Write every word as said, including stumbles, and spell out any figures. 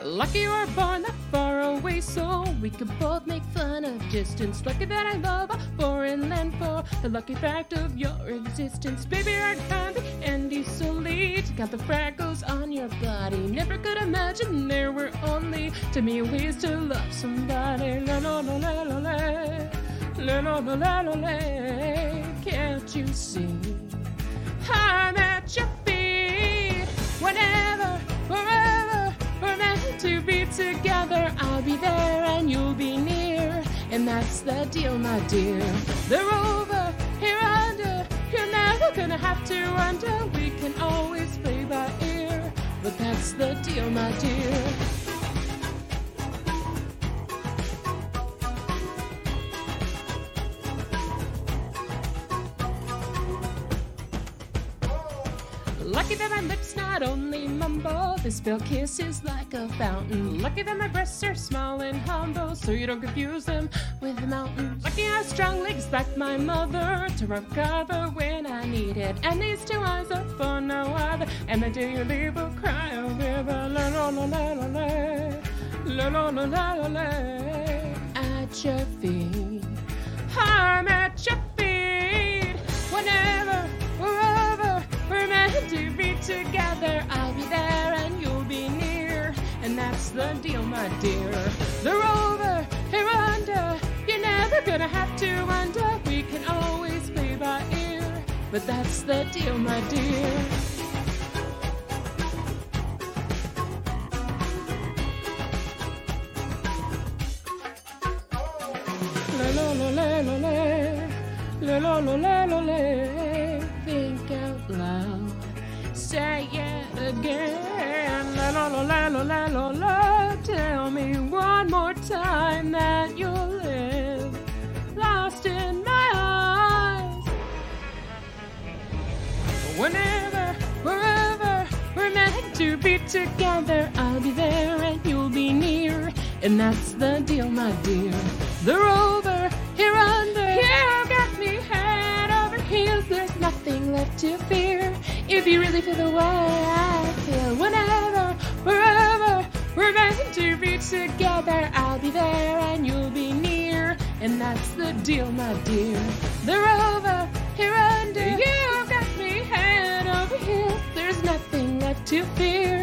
Lucky you were born that far away, so we could both make fun of distance. Lucky that I love a foreign land for the lucky fact of your existence. Baby, you're happy and you so late. Got the freckles on your body. Never could imagine there were only too many ways to love somebody. La la la la la la, la la la la la la. Can't you see? I'm at your feet. Whenever, wherever we're meant to be together, I'll be there and you'll be near. And that's the deal, my dear. They're over, here under. You're never gonna have to wonder. We can always play by ear. But that's the deal, my dear. Lucky that my lips not only mumble, they spill kisses like a fountain. Lucky that my breasts are small and humble, so you don't confuse them with mountains. Lucky I have strong legs like my mother to rub cover when I need it. And these two eyes are for no other. And the day you leave will cry a river. La la la la la la, la la la la la la. At your feet, I'm at your feet. Whenever, wherever we're meant to be together, I'll be there and you'll be near. And that's the deal, my dear. They're over, here under. You're never gonna have to wonder. We can always play by ear. But that's the deal, my dear. La la la la la la, la la la la la la. Think out loud, say it again. La la la la la la la la. Tell me one more time that you'll live lost in my eyes. Whenever, wherever we're meant to be together, I'll be there and you'll be near. And that's the deal, my dear. They're over, here under. You got me head over heels. There's nothing left to fear. If you really feel the way I feel. Whenever, wherever we're meant to be together, I'll be there and you'll be near. And that's the deal, my dear. They're over, here under. You got me head over heels. There's nothing left to fear.